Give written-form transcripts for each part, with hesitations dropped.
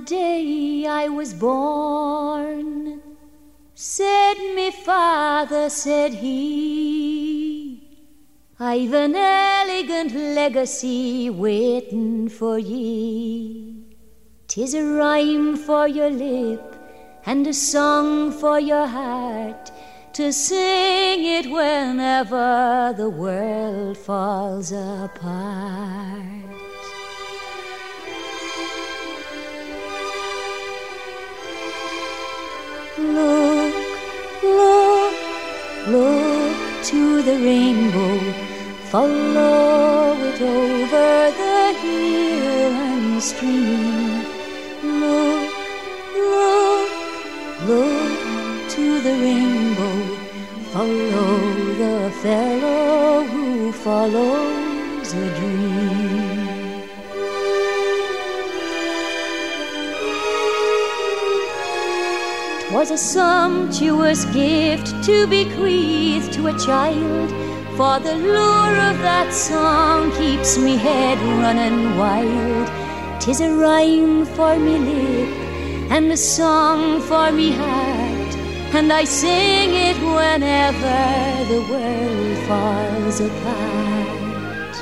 day I was born, said me father, said he, I've an elegant legacy waiting for ye. 'Tis a rhyme for your lip and a song for your heart, to sing it whenever the world falls apart. Look, look, look to the rainbow, follow it over the hill and stream. Look, look, look to the rainbow, follow the fellow who follows a dream. 'Twas a sumptuous gift to bequeath to a child, for the lure of that song keeps me head running wild. 'Tis a rhyme for me lip and a song for me heart, and I sing it whenever the world falls apart.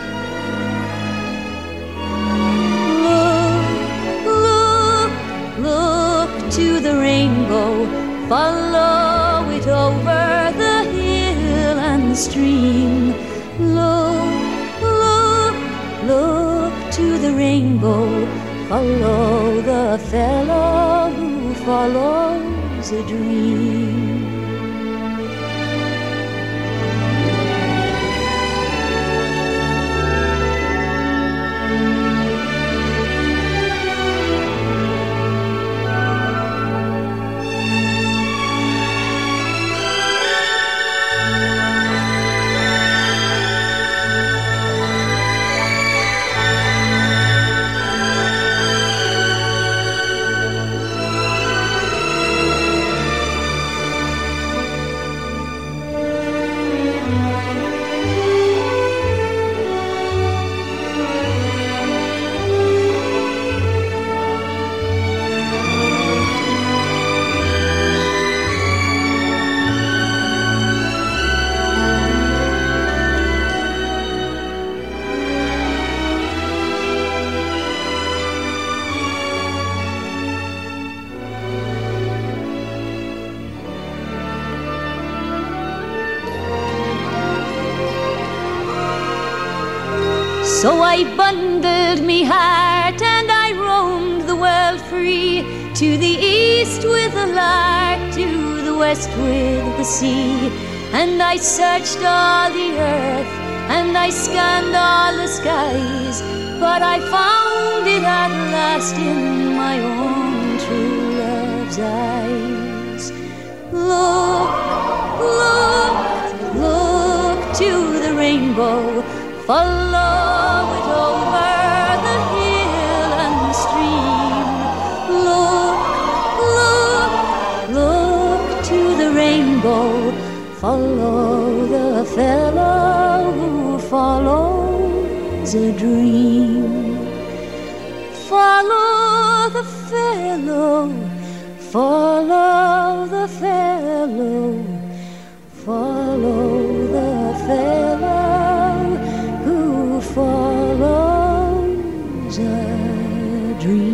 Look, look, look to the rainbow, follow it over the hill and stream. Look, look, look to the rainbow, follow the fellow who follows a dream. So I bundled me heart and I roamed the world free, to the east with the lark, to the west with the sea. And I searched all the earth and I scanned all the skies, but I found it at last in my own true love's eyes. Look, look, look to the rainbow, follow it over the hill and stream. Look, look, look to the rainbow, follow the fellow who follows a dream. Follow the fellow, follow the fellow, follow the fellow who follows a dream.